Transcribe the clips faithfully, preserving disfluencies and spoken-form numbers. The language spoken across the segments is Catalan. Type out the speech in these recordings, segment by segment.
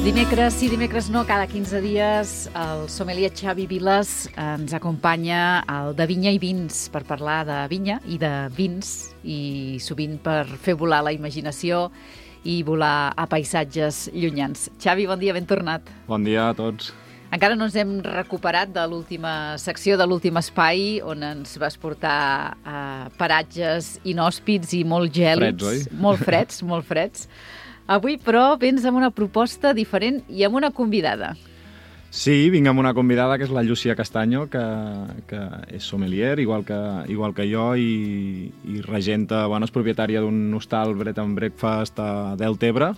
Dimecres, sí, dimecres no, cada quinze dies el sommelier Xavi Viles ens acompanya al De Vinya i Vins per parlar de vinya i de vins i sovint per fer volar la imaginació i volar a paisatges llunyans. Xavi, bon dia, ben tornat. Bon dia a tots. Encara no ens hem recuperat de l'última secció, de l'últim espai, on ens vas portar a paratges inhòspits i molt gèlids. Freds, oi? Molt freds, molt freds. Avui, però, vens amb una proposta diferent i amb una convidada. Sí, vinc amb una convidada, que és la Llúcia Castaño, que, que és sommelier, igual que, igual que jo, i, i regenta, bueno, és propietària d'un hostal Bread and Breakfast a Deltebre,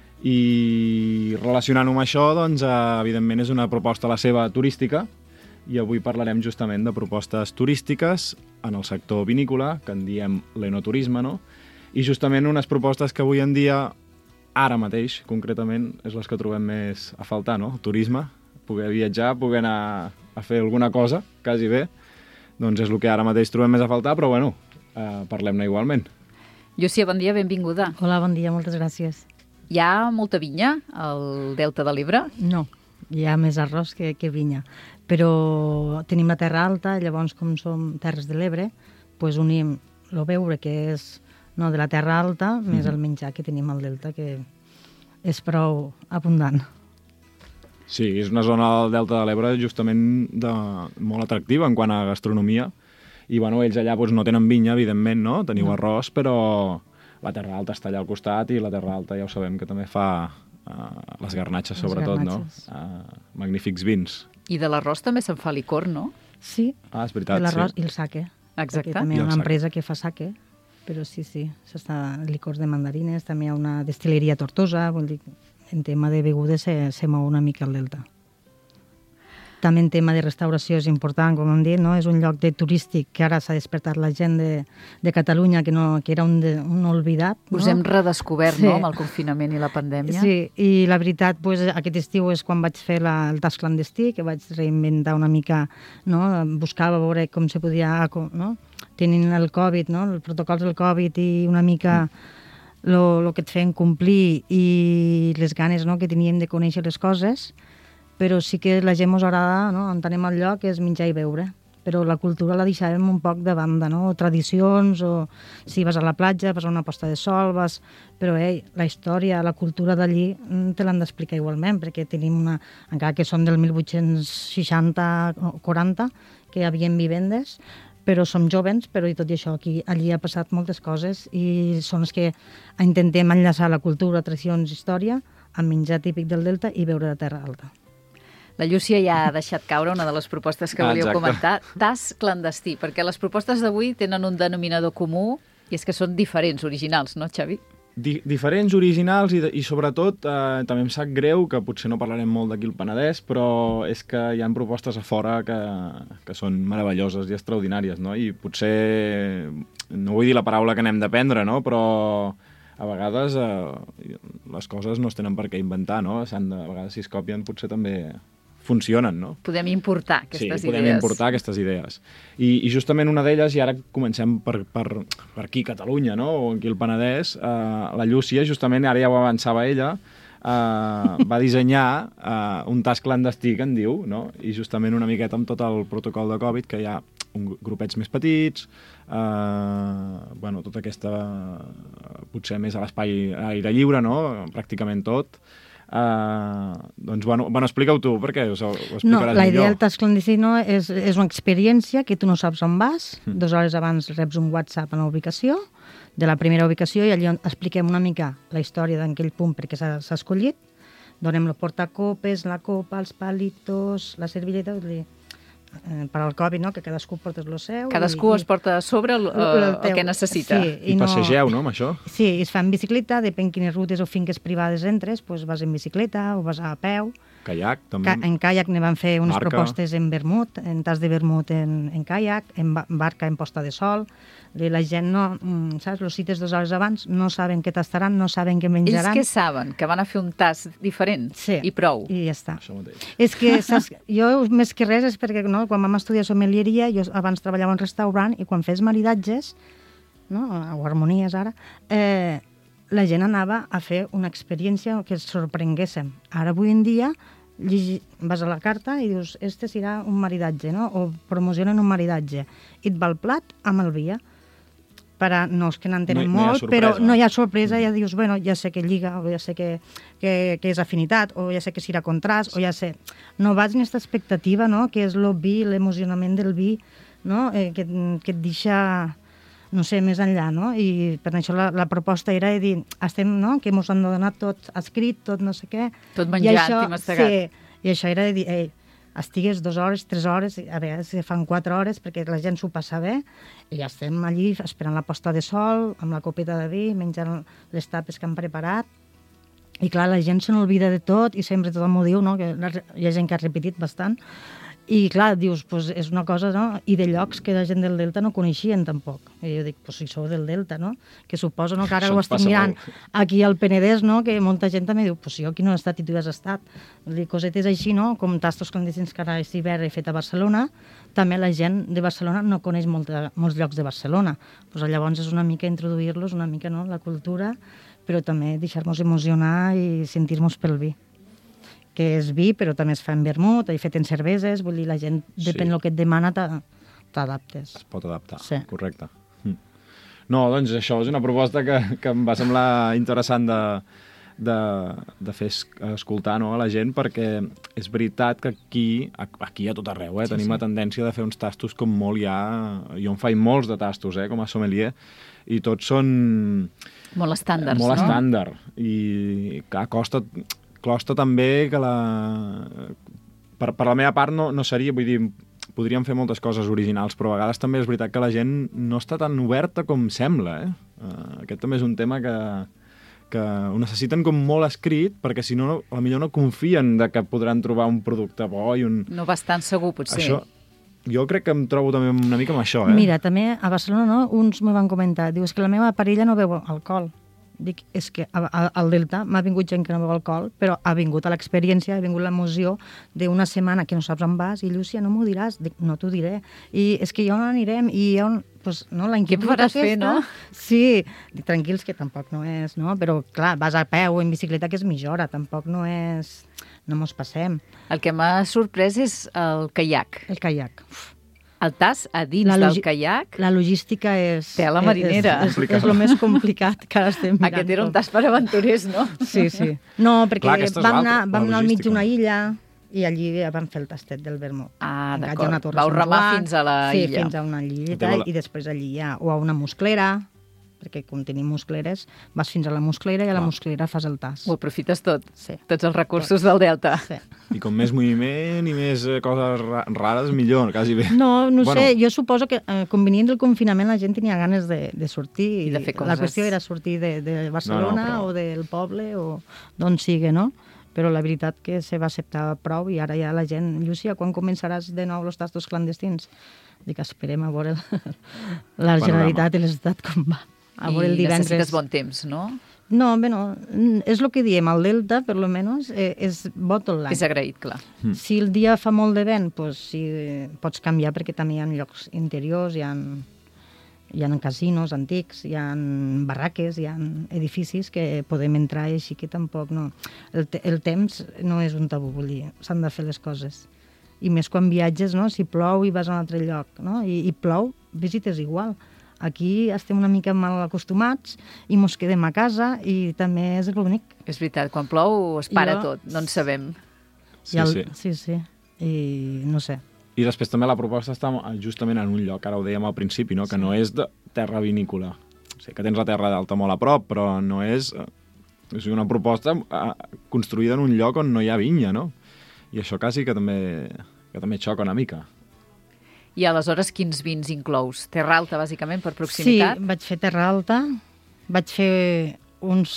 i relacionant-ho amb això, doncs, evidentment és una proposta la seva turística, i avui parlarem justament de propostes turístiques en el sector vinícola, que en diem l'enoturisme, no? I justament unes propostes que avui en dia, ara mateix, concretament, és les que trobem més a faltar, no? El turisme, poder viatjar, poder anar a fer alguna cosa, quasi bé, doncs és el que ara mateix trobem més a faltar, però bueno, eh, parlem-ne igualment. Llúcia, bon dia, benvinguda. Hola, bon dia, moltes gràcies. Hi ha molta vinya al Delta de l'Ebre? No, hi ha més arròs que, que vinya, però tenim la terra alta, llavors com som terres de l'Ebre, doncs unim el beure, que és no, de la terra alta, mm-hmm. més el menjar que tenim al Delta, que és prou abundant. Sí, és una zona del Delta de l'Ebre justament de, molt atractiva en quant a gastronomia, i bueno, ells allà doncs, no tenen vinya, evidentment, no? Teniu no. arròs, però la terra alta està allà al costat, i la terra alta ja ho sabem que també fa uh, les garnatxes, les sobretot, garnatxes. no? Uh, magnífics vins. I de l'arròs també se'n fa licor, no? Sí, ah, és veritat, l'arròs sí. i el sake. Exacte. També hi ha una empresa que fa sake, però sí, sí, s'està licors de mandarines, també hi ha una destileria a Tortosa, vol dir, en tema de begudes se, se mou una mica al Delta. També en tema de restauració és important, com hem dit, no? És un lloc de turístic que ara s'ha despertat la gent de, de Catalunya, que, no, que era un, de, un olvidat. Us no? hem redescobert, sí. no?, amb el confinament i la pandèmia. Sí, i la veritat, pues, aquest estiu és quan vaig fer la, el tas clandestí, que vaig reinventar una mica, no? Buscava veure com se podia, no? Tenint el Covid, no? Els protocols del Covid i una mica el mm. que et feien complir i les ganes, no?, que teníem de conèixer les coses, però sí que la gent ens agrada, no?, on anem al lloc és menjar i beure, però la cultura la deixàvem un poc de banda, no?, o tradicions, o si vas a la platja, vas a una posta de sol, vas... però ei, la història, la cultura d'allí te l'han d'explicar igualment, perquè tenim una, encara que som del mil vuit-cents seixanta o quaranta, que hi havia vivendes, però som jovens, però i tot i això aquí, allí ha passat moltes coses i són els que intentem enllaçar la cultura, tradicions, història amb menjar típic del Delta i beure de terra alta. La Llúcia ja ha deixat caure una de les propostes que volíeu Exacte. comentar, tas clandestí, perquè les propostes d'avui tenen un denominador comú i és que són diferents, originals, no, Xavi? Di diferents, originals i, de, i sobretot eh, també em sap greu, que potser no parlarem molt d'aquí al Penedès, però és que hi ha propostes a fora que, que són meravelloses i extraordinàries, no? I potser, no vull dir la paraula que anem d'aprendre, no? Però a vegades eh, les coses no es tenen per què inventar, no? De, a vegades si es copien potser també funcionen, no? Podem importar aquestes idees. Sí, podem idees. importar aquestes idees. I, i justament una d'elles, i ara comencem per, per, per aquí, Catalunya, no?, o aquí al Penedès, eh, la Llúcia, justament, ara ja ho avançava ella, eh, va dissenyar eh, un tas clandestí, que en diu, no?, i justament una miqueta amb tot el protocol de Covid, que hi ha un, grupets més petits, eh, bueno, tota aquesta, potser més a l'espai a aire lliure, no?, pràcticament tot. Uh, doncs, bueno, bueno explica-ho tu, perquè ho, ho explicaràs millor. No, la idea del tas clandestí no, és, és una experiència que tu no saps on vas, mm. dues hores abans reps un WhatsApp a la ubicació, de la primera ubicació, i allà expliquem una mica la història d'aquell punt perquè s'ha escollit, donem el portacopes, la copa, els palitos, la servilleta, vull dir, eh, per al Covid, no?, que cadascú portes el seu. Cadascú i, es porta a sobre el, el, el, el que necessita. Sí, I, I no... passegeu, no?, amb això? Sí, es fa en bicicleta, depèn quines rutes o finques privades entres, doncs vas en bicicleta o vas a peu. Caiac, també. Ca en caiac ne van fer unes barca. propostes en vermut, en tas de vermut en, en caiac, en barca en posta de sol. La gent no, saps, los cites dues hores abans, no saben què tastaran, no saben què menjaran. Ells què saben? Que van a fer un tas diferent? Sí, i prou? i ja està. Això mateix. És que, saps, jo més que res és perquè, no, quan vam estudiar sommelieria, jo abans treballava en restaurant i quan fes maridatges, no, o harmonies ara, eh, la gent anava a fer una experiència que es sorprenguéssim. Ara, avui en dia, llegi, vas a la carta i dius, este serà un maridatge, no? O promocionen un maridatge. I et va el plat amb el vi. Per a, no és que n'entenen no, molt, no però no hi ha sorpresa, ja dius, bueno, ja sé que lliga, o ja sé que, que, que és afinitat, o ja sé que serà contrast, o ja sé... No vas en aquesta expectativa, no?, que és el vi, l'emocionament del vi, no?, eh, que, que et deixa, no sé, més enllà, no? I per això la, la proposta era de dir, estem, no?, que ens han donat tot escrit, tot no sé què... Tot menjat i, i mastegat. Sí, i això era de dir, ei, estigues dues hores, tres hores, a vegades se fan quatre hores perquè la gent s'ho passa bé i ja estem allí esperant la posta de sol, amb la copeta de vi, menjant les tapes que han preparat. I clar, la gent se n'olvida de tot i sempre tothom m'ho diu, no? Que hi ha gent que ha repetit bastant. I clar, dius, pues, és una cosa, no? I de llocs que la gent del Delta no coneixien tampoc. I jo dic, pues si sou del Delta, no? Que suposo, no?, que ara ho estic mirant molt. Aquí al Penedès, no?, que molta gent també diu, pues jo aquí no he estat i tu has estat. Vull dir, cosetes així, no?, com tastos clandestins que ara és hivern he fet a Barcelona, també la gent de Barcelona no coneix molta, molts llocs de Barcelona. Pues llavors és una mica introduir-los, una mica, no?, la cultura, però també deixar-nos emocionar i sentir-nos pel vi. Que és vi, però també es fa en vermut, i fet en cerveses, vull dir, la gent, depèn del sí. que et demana, t'adaptes. Es pot adaptar, sí. Correcte. No, doncs això és una proposta que, que em va semblar interessant de, de, de fer escoltar, no, a la gent, perquè és veritat que aquí, aquí a tot arreu, eh, sí, tenim sí. la tendència de fer uns tastos com molt ja... Jo en faig molts de tastos, eh, com a sommelier, i tots són... Molt estàndards, molt no? Molt estàndard. I clar, costa... Costa també que la... Per, per la meva part no, no seria, vull dir, podríem fer moltes coses originals, però a vegades també és veritat que la gent no està tan oberta com sembla, eh? Uh, aquest també és un tema que, que ho necessiten com molt escrit, perquè si no, a millor no confien de que podran trobar un producte bo i un... No vas tan segur, potser. Això, jo crec que em trobo també una mica amb això, eh? Mira, també a Barcelona, no?, uns m'ho van comentar, diu, és que la meva parella no beu alcohol. Dic, és que al Delta m'ha vingut gent que no beu alcohol, però ha vingut a l'experiència, ha vingut l'emoció d'una setmana que no saps on vas, i Llúcia, no m'ho diràs? Dic, no t'ho diré. I és que ja on anirem? I on... Pues, no, Què podràs fer, no? Sí, dic, tranquils, que tampoc no és, no? Però, clar, vas a peu o en bicicleta, que és mitja hora, tampoc no és... No mos passem. El que m'ha sorprès és el caiac. El caiac. Uf. El tas a dins la del caiac... La logística és... Tela marinera. És, és, és el més complicat que ara estem mirant. Aquest era un tas per aventurers, no? Sí, sí. No, perquè Clar, vam anar, vam anar al mig d'una illa i allí vam fer el tastet del vermut. Ah, d'acord. Vau remar fins a la sí, illa. Sí, fins a una illeta i després allí hi ha o a una musclera, perquè com tenim muscleres, vas fins a la musclera i a la musclera fas el tas. Ho aprofites tot, sí. Tots els recursos del Delta. Sí. I com més moviment i més coses rares, millor, quasi bé. No, no bueno. sé, jo suposo que eh, convenient del confinament la gent tenia ganes de, de sortir. I de fer coses. La qüestió era sortir de, de Barcelona no, no, però... o del poble o d'on sigui, no? Però la veritat que se va acceptar prou i ara ja la gent... Llúcia, quan començaràs de nou els tastos clandestins? Dic, esperem a veure la Generalitat i l'Estat com va. I necessites bon temps, no? No, bé, no. És el que diem, al Delta, per lo menos, eh, és bo tot l'any. És agraït, clar. Mm. Si el dia fa molt de vent, pues, sí, pots canviar perquè també hi ha llocs interiors, hi ha, hi ha casinos antics, hi ha barraques, hi ha edificis que podem entrar i així que tampoc no. El, te el temps no és un tabú, vull dir, s'han de fer les coses. I més quan viatges, no? Si plou i vas a un altre lloc, no? I, i plou, visites igual. Aquí estem una mica mal acostumats i mos quedem a casa i també és l'únic. És veritat, quan plou es para jo... tot, no en sabem. Sí, el... sí. Sí, sí. I no sé. I després també la proposta està justament en un lloc, ara ho dèiem al principi, no? Que sí. No és de terra vinícola. O sigui, que tens la terra d'Alta molt a prop, però no és... És una proposta construïda en un lloc on no hi ha vinya, no? I això quasi que també, que també xoca una mica. I aleshores quins vins inclous? Terra Alta, bàsicament, per proximitat? Sí, vaig fer Terra Alta, vaig fer uns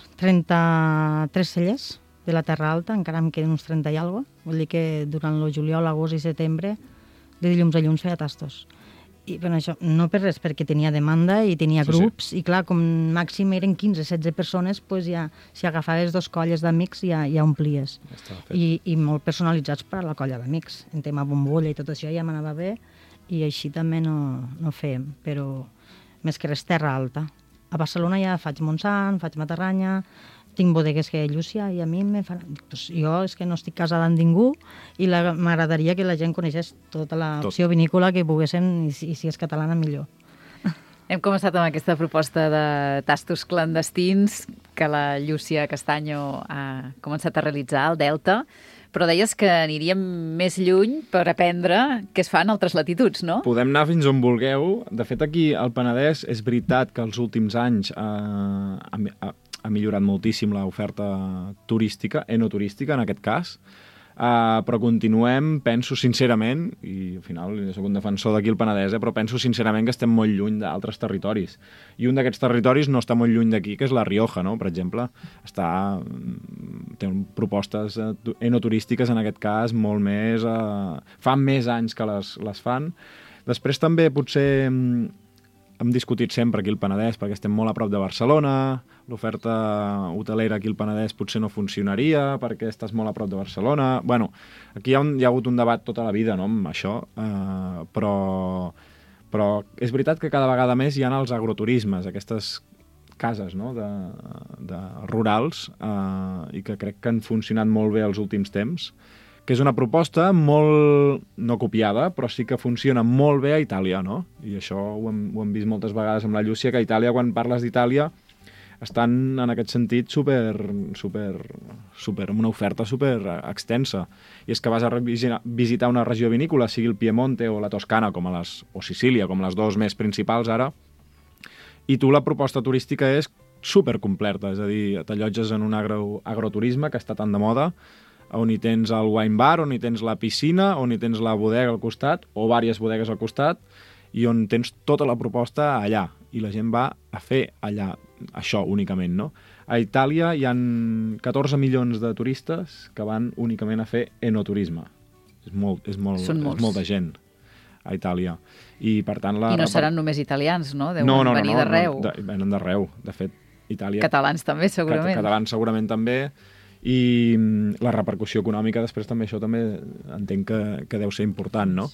trenta-tres cellers de la Terra Alta, encara em queden uns trenta i alguna cosa. Vull dir que durant el juliol, agost i setembre, de dilluns a dilluns feia tastos. I per això, no per res, perquè tenia demanda i tenia sí, grups, sí. I clar, com màxim eren quinze setze persones, pues ja, si agafaves dos colles d'amics ja, ja omplies. I, I molt personalitzats per a la colla d'amics. En tema bombolla i tot això ja m'anava bé, i així també no, no fèiem, però més que res Terra Alta. a Barcelona ja faig Montsant, faig Matarranya, tinc bodegues que Llúcia i a mi me fan... Pues jo és que no estic casada amb ningú i la- m'agradaria que la gent coneixés tota l'opció Tot. vinícola que poguessin i, si- i si és catalana millor. Hem començat amb aquesta proposta de tastos clandestins que la Llúcia Castanyo ha començat a realitzar al Delta, però deies que aniríem més lluny per aprendre què es fa en altres latituds, no? Podem anar fins on vulgueu. De fet, aquí al Penedès és veritat que els últims anys eh, ha, ha, ha millorat moltíssim l'oferta turística, enoturística en aquest cas, Uh, però continuem, penso sincerament, i al final jo soc un defensor d'aquí al Penedès, eh, però penso sincerament que estem molt lluny d'altres territoris. I un d'aquests territoris no està molt lluny d'aquí, que és la Rioja, no? Per exemple. Està, té propostes eh, enoturístiques, en aquest cas, molt més... Eh, fan més anys que les, les fan. Després també potser... Hem discutit sempre aquí al Penedès perquè estem molt a prop de Barcelona, l'oferta hotelera aquí al Penedès potser no funcionaria perquè estàs molt a prop de Barcelona. Bueno, aquí hi ha, un, hi ha hagut un debat tota la vida, no?, amb això, eh, però, però és veritat que cada vegada més hi ha els agroturismes, aquestes cases, no?, de, de rurals, eh, i que crec que han funcionat molt bé els últims temps, que és una proposta molt no copiada, però sí que funciona molt bé a Itàlia, no? I això ho hem, ho hem vist moltes vegades amb la Llúcia, que a Itàlia, quan parles d'Itàlia, estan en aquest sentit super, super, super, amb una oferta super extensa. I és que vas a visitar una regió vinícola, sigui el Piemonte o la Toscana, com a les, o Sicília, com les dues més principals ara, i tu la proposta turística és super completa, és a dir, t'allotges en un agro, agroturisme que està tan de moda, on hi tens el wine bar, on hi tens la piscina, on hi tens la bodega al costat, o diverses bodegues al costat, i on tens tota la proposta allà. I la gent va a fer allà això únicament, no? A Itàlia hi han catorze milions de turistes que van únicament a fer enoturisme. És, molt, és, molt, Són molts. és molta gent a Itàlia. I, per tant, la... I no seran només italians, no? Deuen no, no, venir no, no, d'arreu. No, de, venen d'arreu. De fet, Itàlia... Catalans també, segurament. Cat catalans segurament també. I la repercussió econòmica després també, això també entenc que, que deu ser important, no?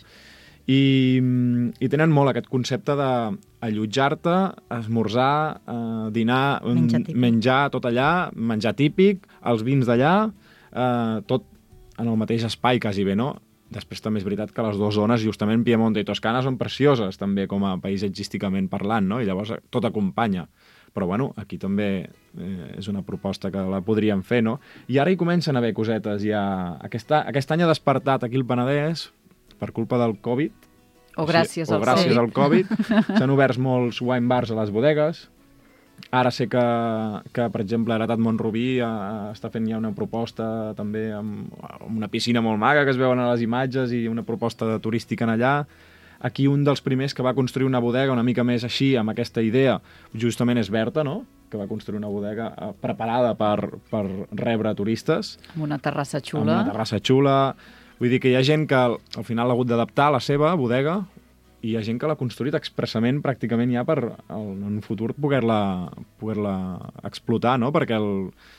I, i tenen molt aquest concepte d'allotjar-te, esmorzar, eh, dinar, Menjar típic. menjar tot allà, menjar típic, els vins d'allà, eh, tot en el mateix espai quasi bé, no? Després també és veritat que les dues zones, justament Piemonte i Toscana, són precioses també com a paisatgísticament parlant, no? I llavors tot acompanya. Però, bueno, aquí també eh, és una proposta que la podríem fer, no? I ara hi comencen a haver cosetes ja... Aquest, aquest any ha despertat aquí el Penedès per culpa del Covid. O gràcies o al gràcies Covid. al Covid. S'han obert molts wine bars a les bodegues. Ara sé que, que per exemple, Heretat Montrubí eh, està fent ja una proposta també amb, amb una piscina molt maca que es veuen a les imatges i una proposta turística en allà. Aquí un dels primers que va construir una bodega una mica més així, amb aquesta idea, justament és Berta, no?, que va construir una bodega eh, preparada per, per rebre turistes. Amb una terrassa Amb xula. una terrassa xula. Vull dir que hi ha gent que al, al final ha hagut d'adaptar la seva bodega i hi ha gent que l'ha construït expressament pràcticament ja per el, en un futur poder-la poder-la explotar, no?, perquè el,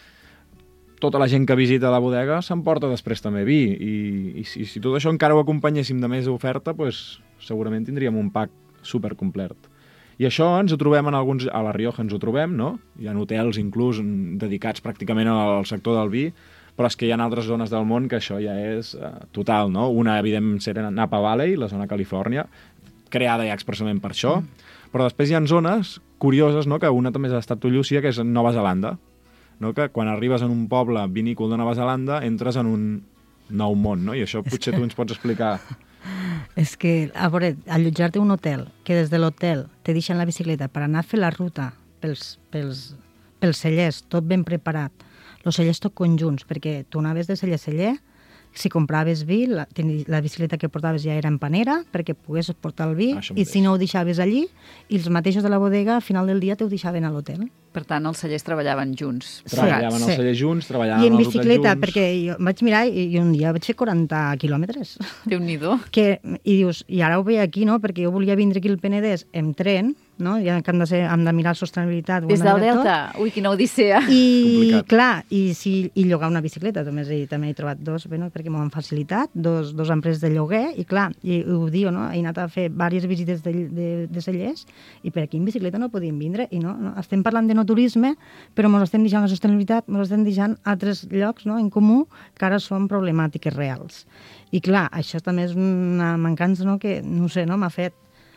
tota la gent que visita la bodega s'emporta després també vi i, i si, si tot això encara ho acompanyéssim de més oferta, pues, segurament tindríem un pack supercomplet. I això ens ho trobem en alguns... A la Rioja ens ho trobem, no? Hi ha hotels inclús dedicats pràcticament al sector del vi, però és que hi ha altres zones del món que això ja és uh, total, no? Una, evidentment, serà Napa Valley, la zona de Califòrnia, creada ja expressament per això, mm. però després hi ha zones curioses, no?, que una també has estat tu, Llúcia, que és Nova Zelanda, no?, que quan arribes en un poble vinícola de Nova Zelanda entres en un nou món, no? I això potser tu ens pots explicar. És que, a veure, allotjar-te a un hotel, que des de l'hotel te deixen la bicicleta per anar a fer la ruta pels, pels, pels cellers, tot ben preparat, els cellers tot conjunts, perquè tu anaves de celler a celler, si compraves vi, la, la bicicleta que portaves ja era en panera, perquè pogués portar el vi, i si no ho deixaves allí, i els mateixos de la bodega, al final del dia, te ho deixaven a l'hotel. Per tant, els cellers treballaven junts. Treballaven sí, els cellers junts, treballaven I en els bicicleta, junts. perquè jo vaig mirar i, i un dia vaig fer quaranta quilòmetres. Déu-n'hi-do. Que, I dius, i ara ho veig aquí, no?, perquè jo volia vindre aquí al Penedès en tren, no? Ja que han de, ser, han de mirar sostenibilitat. Des del Delta? Ui, quina odissea. I, Complicat. clar, i, si, i llogar una bicicleta, també, he, també he trobat dos, bueno, perquè m'ho han facilitat, dos, dos empreses de lloguer, i clar, i ho diu, no? He anat a fer diverses visites de, de, de cellers, i per aquí en bicicleta no podíem vindre, i no, no, estem parlant de no turisme, però ens estem deixant la sostenibilitat, ens estem deixant altres llocs, no?, en comú, que ara són problemàtiques reals. I clar, això també és una mancança, no?, que, no sé, no?, m'ha fet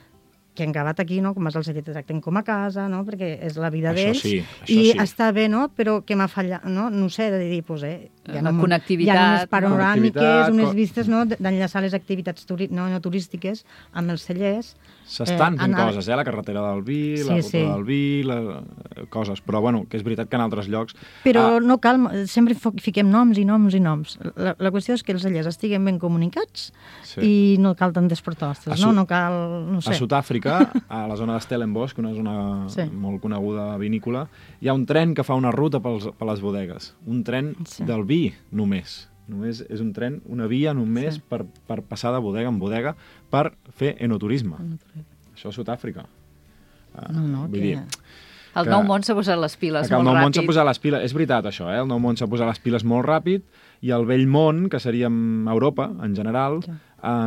que han acabat aquí, no?, com vas al celler te tracten com a casa, no?, perquè és la vida Això d'ells, sí, això i sí. està bé, no?, però que m'ha fallat, no?, no sé, de dir, pues, eh, La connectivitat, hi ha unes panoràmiques, connectivitat, unes co- vistes, no?, d'enllaçar les activitats turi no, no turístiques amb els cellers. S'estan Eh, fent anar- coses, eh? La carretera del Vi, Sí, la ruta sí. del Vi, la... coses. Però, bueno, que és veritat que en altres llocs... Però Ah, no cal, sempre fo- fiquem noms i noms i noms. La, la qüestió és que els cellers estiguin ben comunicats Sí. i no cal tantes protestes, A no? Su- No cal, no A sé. Sud-àfrica, a la zona de Stellenbosch, una zona Sí. molt coneguda vinícola, hi ha un tren que fa una ruta pels, per les bodegues. Un tren Sí. del vi, només. Només és un tren, una via només Sí. per, per passar de bodega en bodega per fer enoturisme. Això a Sud-àfrica. Uh, No, no, vull que... dir, El que- nou món s'ha posat les piles que el molt nou món s'ha ràpid. posat les piles. És veritat, això, eh? El nou món s'ha posat les piles molt ràpid i el vell món, que seríem Europa, en general, Ja.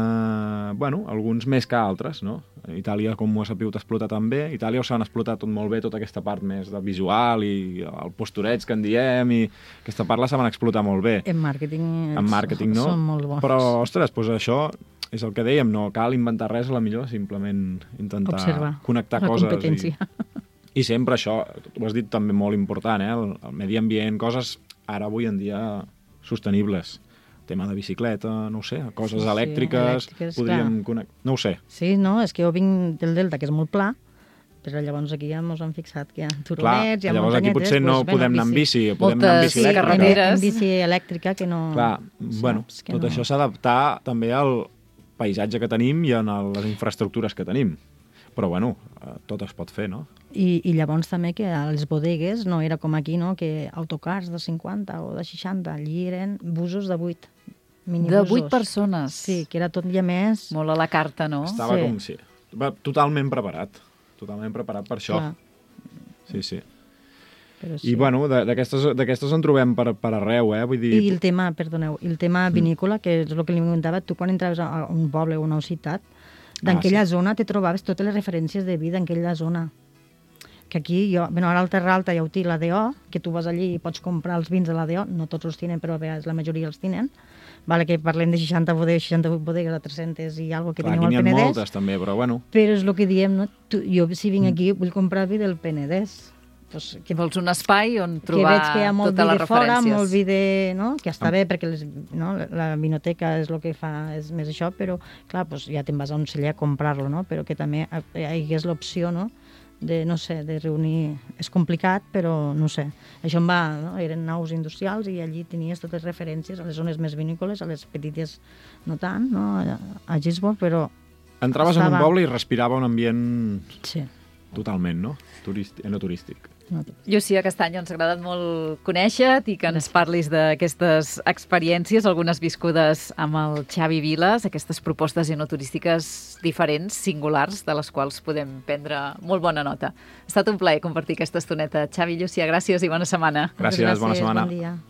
eh, bueno, alguns més que altres, no? Itàlia, com ho ha sabut explotar també. Itàlia ho s'han explotat tot molt bé, tota aquesta part més de visual i el postureig que en diem, i aquesta part la saben explotar molt bé. En màrqueting, En màrqueting, no? són molt bons. Però, ostres, doncs això és el que dèiem, no cal inventar res, a la millor, simplement intentar Observar connectar la coses. competència. I, I sempre això, ho has dit també molt important, eh? el, el medi ambient, coses ara avui en dia sostenibles. Tema de bicicleta, no ho sé, coses Sí, sí, elèctriques, elèctriques, podríem connectar... No ho sé. Sí, no, és que jo vinc del Delta, que és molt pla, però llavors aquí ja ens han fixat que hi ha Clar, turonets, hi ha llavors aquí muntanyetes, potser no doncs, bueno, podem anar en bici, podem anar en Moltes bici Sí, elèctrica. carreteres. En bici elèctrica que no... Clar, bueno, Saps que tot no. això s'ha d'adaptar també al paisatge que tenim i a les infraestructures que tenim. Però, bueno, eh, tot es pot fer, no? I, I llavors també que a les bodegues no era com aquí, no?, que autocars de cinquanta o de seixanta, allí eren busos de vuit, De minibusos. vuit persones. Sí, que era tot ja més... Molt a la carta, no? Estava Sí. com si... Va totalment preparat. Totalment preparat per això. Clar, Sí, sí. però I, bueno, de- d'aquestes d'aquestes en trobem per, per arreu, eh? Vull dir... I el tema, perdoneu, i el tema Mm. vinícola, que és el que li comentava, tu quan entraves a un poble o una ciutat, d'aquella Ah, sí. zona te trobaves totes les referències de vida en aquella zona. Que aquí, jo, bueno, ara al Terra Alta ja ho té la D O, que tu vas allí i pots comprar els vins de la D O, no tots els tenen, però a vegades la majoria els tenen. Vale, que parlem de seixanta bodegues, seixanta-vuit bodegues, de tres-centes i alguna que Clar, tenim aquí al n'hi ha Penedès. moltes, també, però, bueno... Però és el que diem, no? Tu, jo, si Mm. vinc aquí, vull comprar vi del Penedès. Pues, Que vols un espai on que trobar veig que hi ha molt totes vi les de fora, referències. molt vi de... No? Que està bé, perquè les, no? la vinoteca és el que fa, és més això, però, clar, pues, ja te'n vas a un celler a comprar-lo, no? Però que també hi hagués l'opció, no?, de, no sé, de reunir... És complicat, però no sé. Això em va, no? Eren naus industrials i allí tenies totes les referències a les zones més vinícoles, a les petites no tant, no? A, a Gisborne, però... Entraves en un Estava- poble i respirava un ambient Sí. totalment, no? Turist, enoturístic. No, Llucia Castanyo, ens ha agradat molt conèixer-te i que ens parlis d'aquestes experiències, algunes viscudes amb el Xavi Viles, aquestes propostes enoturístiques diferents, singulars, de les quals podem prendre molt bona nota. Ha estat un plaer compartir aquesta estoneta. Xavi, Llucia, gràcies i bona setmana. Gràcies, bona setmana. Bon dia.